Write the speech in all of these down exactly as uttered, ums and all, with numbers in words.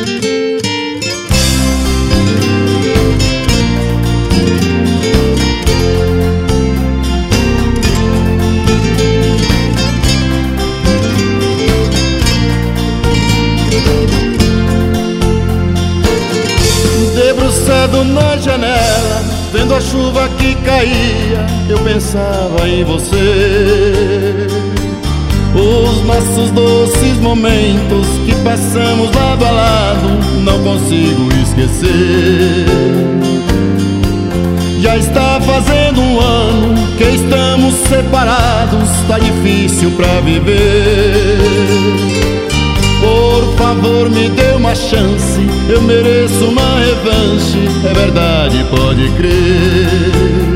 Debruçado na janela, vendo a chuva que caía, eu pensava em você. Os nossos doces momentos que passamos lado a lado, não consigo esquecer. Já está fazendo um ano que estamos separados, tá difícil pra viver. Por favor, me dê uma chance, eu mereço uma revanche, é verdade, pode crer.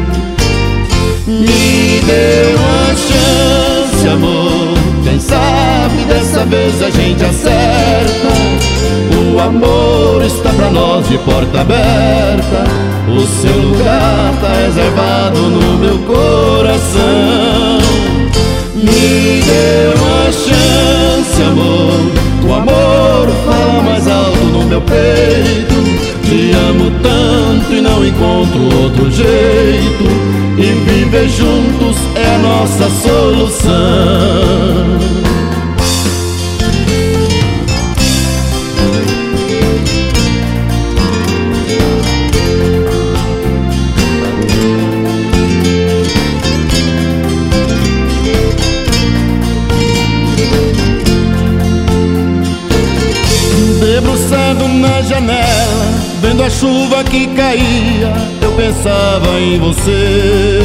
Me dê uma chance, amor, quem sabe dessa vez a gente acerta. O amor está pra nós de porta aberta, o seu lugar tá reservado no meu coração. Me dê uma chance, amor, o amor fala mais alto no meu peito. Te amo tanto e não encontro outro jeito, e viver juntos é a nossa solução. Debruçado na janela, vendo a chuva que caía, eu pensava em você.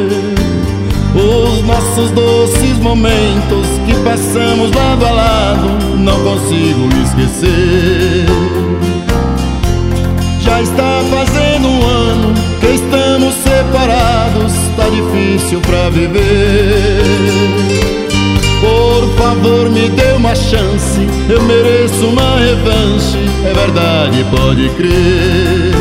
Os nossos doces momentos que passamos lado a lado, não consigo esquecer. Já está fazendo um ano que estamos separados, tá difícil pra viver. Por favor, me dê uma chance, eu mereço uma revanche, é verdade, pode crer.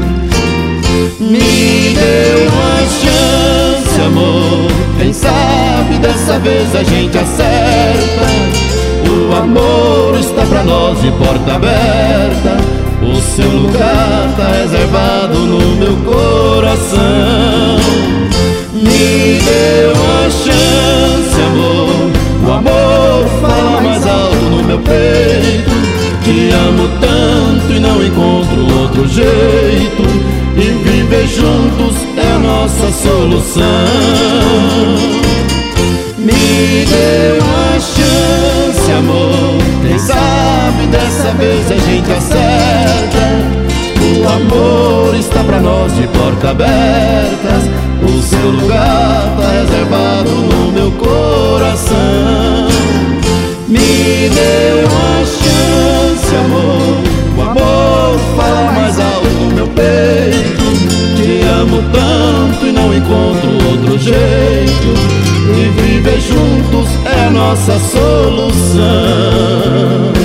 Me dê uma chance, amor, quem sabe dessa vez a gente acerta. O amor está pra nós de porta aberta, o seu lugar tá reservado no meu coração. Me dê uma chance, amor, o amor fala mais alto no meu peito. Te amo tanto e não encontro outro jeito, e viver juntos é a nossa solução. Me dê uma chance, amor, quem sabe dessa vez a gente acerta. O amor está pra nós de porta aberta, o seu lugar tá reservado no meu coração. Me dê uma chance, amor, o amor fala mais alto no meu peito. Te amo tanto e não encontro outro jeito, e viver juntos é a nossa solução.